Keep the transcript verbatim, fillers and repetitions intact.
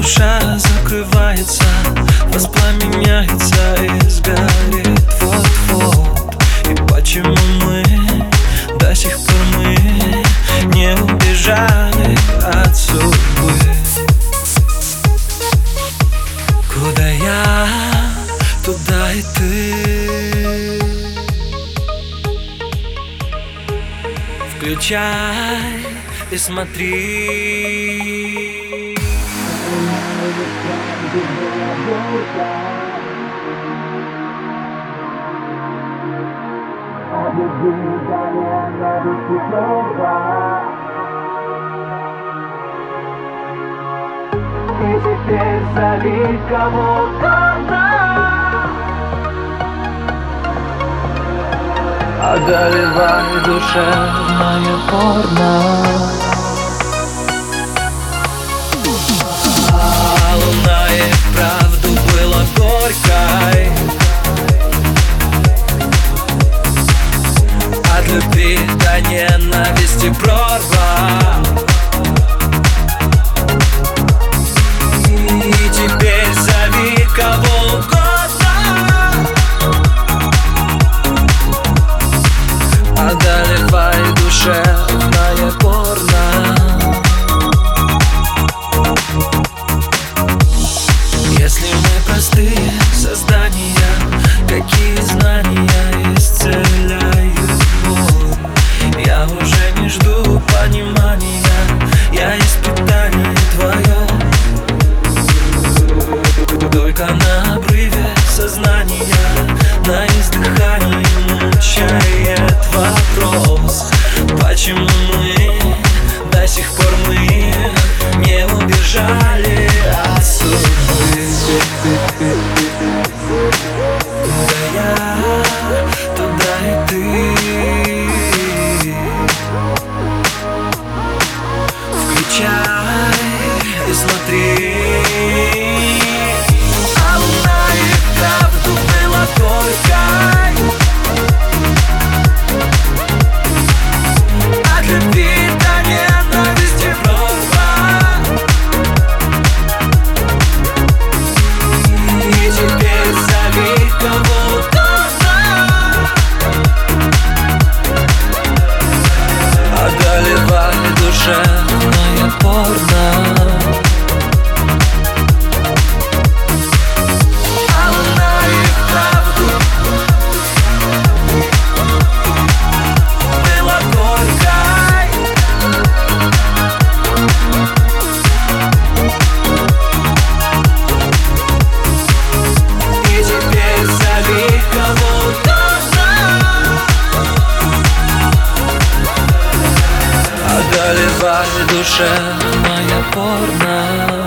душа закрывается, воспламеняется и сгорит вот-вот. И почему мы до сих пор мы не убежали от судьбы? Куда я, туда и ты. Включай и смотри. И теперь зови кого угодно, одолевай душевное порно. А луна и вправду была горькой, от любви до ненависти прорва. И теперь зови кого угодно, одолевай душевное порно. Если мы простые создания, какие знания исцеляют боль? Я уже не жду понимания, я испытание твое. Только на обрыве сознания, на издыхании мучает вопрос: почему мы до сих пор мы не убежали от судьбы? Куда я, туда и ты. Включай и смотри. А луна и вправду была горькой, от любви до ненависти прорва. И теперь зови кого угодно, одолевай душевное порно. Одолевай душевное порно.